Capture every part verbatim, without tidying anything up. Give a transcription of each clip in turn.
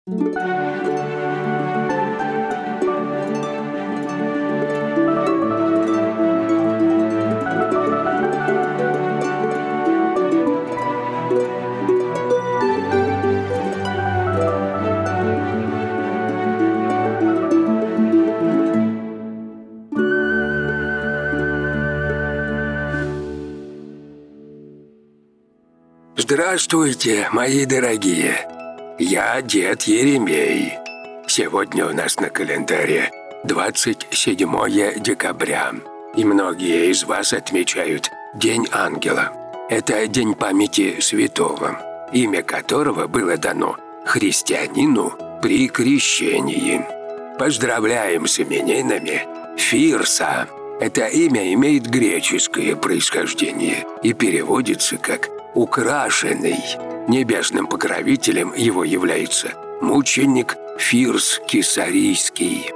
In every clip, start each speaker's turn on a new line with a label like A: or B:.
A: Здравствуйте, мои дорогие! Я дед Еремей. Сегодня у нас на календаре двадцать седьмое декабря, и многие из вас отмечают День Ангела. Это день памяти святого, имя которого было дано христианину при крещении. Поздравляем с именинами Фирса. Это имя имеет греческое происхождение и переводится как «украшенный». Небесным покровителем его является мученик Фирс Кесарийский.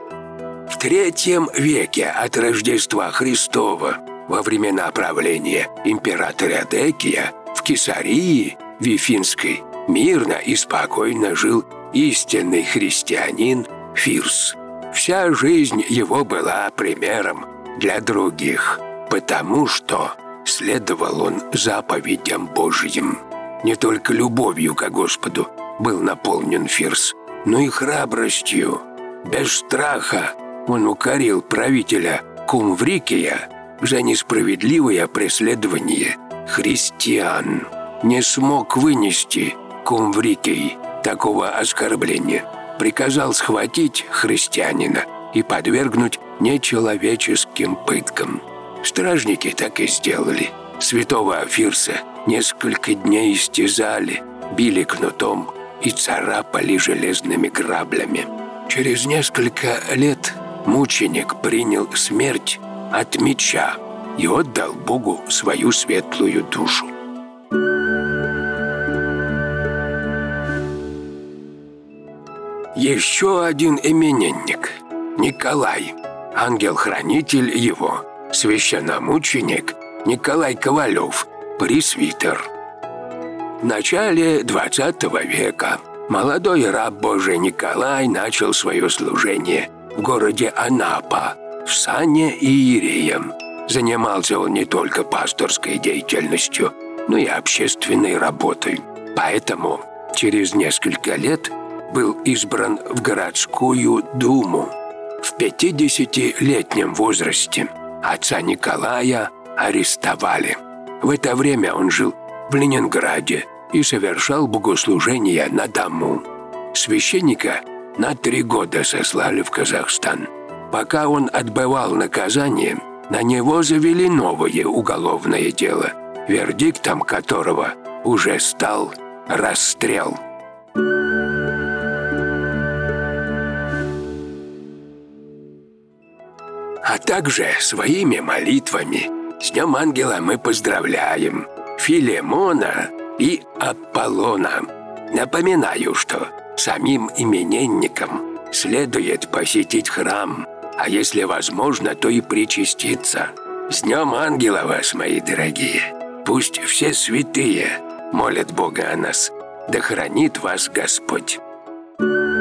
A: В третьем веке от Рождества Христова, во времена правления императора Декия, в Кесарии Вифинской мирно и спокойно жил истинный христианин Фирс. Вся жизнь его была примером для других, потому что следовал он заповедям Божьим. Не только любовью ко Господу был наполнен Фирс, но и храбростью. Без страха он укорил правителя Кумврикия за несправедливое преследование христиан. Не смог вынести Кумврикий такого оскорбления. Приказал схватить христианина и подвергнуть нечеловеческим пыткам. Стражники так и сделали. Святого Фирса несколько дней истязали, били кнутом и царапали железными граблями. Через несколько лет мученик принял смерть от меча и отдал Богу свою светлую душу. Еще один именинник – Николай, ангел-хранитель его, священномученик Николай Ковалев, пресвитер. В начале двадцатого века молодой раб Божий Николай начал свое служение в городе Анапа в сане иереем. Занимался он не только пасторской деятельностью, но и общественной работой. Поэтому через несколько лет был избран в городскую думу. В пятидесятилетнем возрасте отца Николая арестовали. В это время он жил в Ленинграде и совершал богослужения на дому. Священника на три года сослали в Казахстан. Пока он отбывал наказание, на него завели новое уголовное дело, вердиктом которого уже стал расстрел. А также своими молитвами с Днем Ангела мы поздравляем Филимона и Аполлона. Напоминаю, что самим именинникам следует посетить храм, а если возможно, то и причаститься. С Днем Ангела вас, мои дорогие! Пусть все святые молят Бога о нас, да хранит вас Господь!